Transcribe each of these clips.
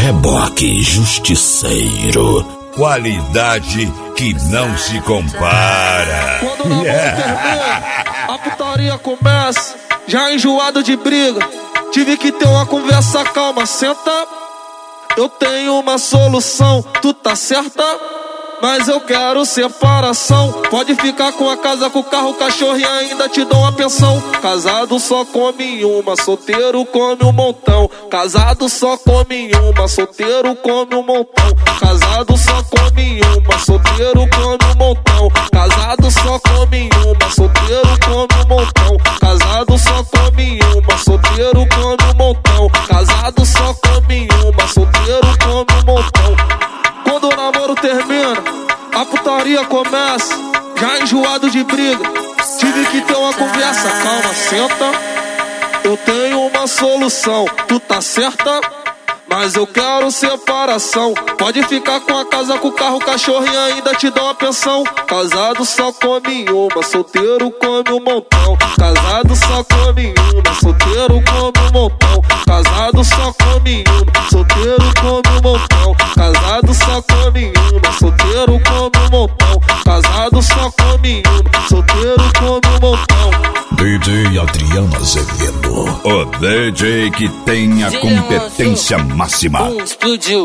Reboque Justiceiro. Qualidade que não se compara. Quando o namoro termina, a putaria começa. Já enjoado de briga, tive que ter uma conversa calma. Senta, eu tenho uma solução. Tu tá certa, mas eu quero separação. Pode ficar com a casa, com o carro, o cachorro e ainda te dou uma pensão. Casado só come uma, solteiro come um montão. Casado só come uma, solteiro come um montão. Casado só come uma, solteiro come um montão. Casado só come uma, solteiro come um montão. Casado só come uma, solteiro come um montão. Casado só come uma, solteiro come um montão. Quando o namoro termina, a putaria começa. Já enjoado de briga, tive que ter uma conversa. Calma, senta, eu tenho uma solução. Tu tá certa, mas eu quero separação. Pode ficar com a casa, com o carro, o cachorro e ainda te dou uma pensão. Casado só come uma, solteiro come um montão. Casado só come uma, solteiro come um montão. Casado só come uma, solteiro come um montão. Casado só come uma, solteiro come um montão. Casado só come uma, solteiro come um montão. DJ Adriano Azevedo, o DJ que tem a competência máxima. Explodiu.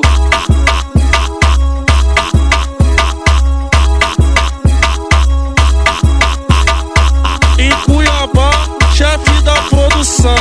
Em Cuiabá, chefe da produção,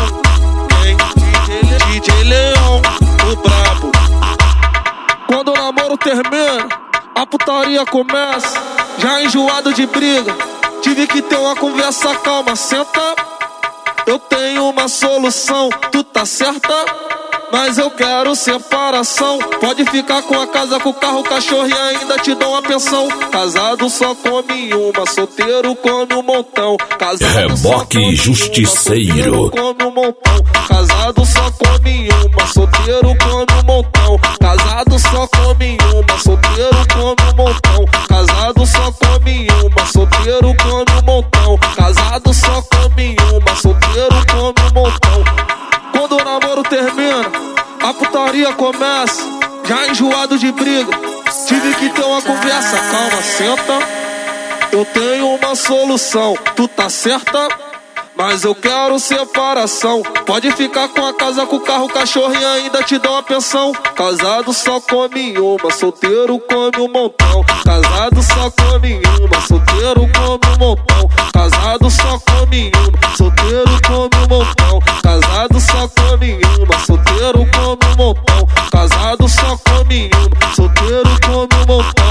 DJ Leão, o brabo. Quando o namoro termina, a putaria começa. Já enjoado de briga, tive que ter uma conversa calma. Senta, eu tenho uma solução. Tu tá certa, mas eu quero separação. Pode ficar com a casa, com o carro, o cachorro e ainda te dou uma pensão. Casado só come uma, solteiro come um montão. Casado Reboque Justiceiro. Come um montão. Casado só come uma, solteiro come um montão. Casado só come uma, solteiro come um montão. Casado só come uma, solteiro come um montão. Casado só come uma, solteiro come um montão. Quando o namoro termina, a putaria começa. Já enjoado de briga, tive que ter uma conversa. Calma, senta, eu tenho uma solução. Tu tá certa, mas eu quero separação. Pode ficar com a casa, com o carro, o cachorro e ainda te dou uma pensão. Casado só come uma, solteiro come um montão. Casado só come uma, solteiro come um montão. Casado só come uma, solteiro come um montão. Casado só come uma, solteiro come um montão. Casado só come uma, solteiro come um montão.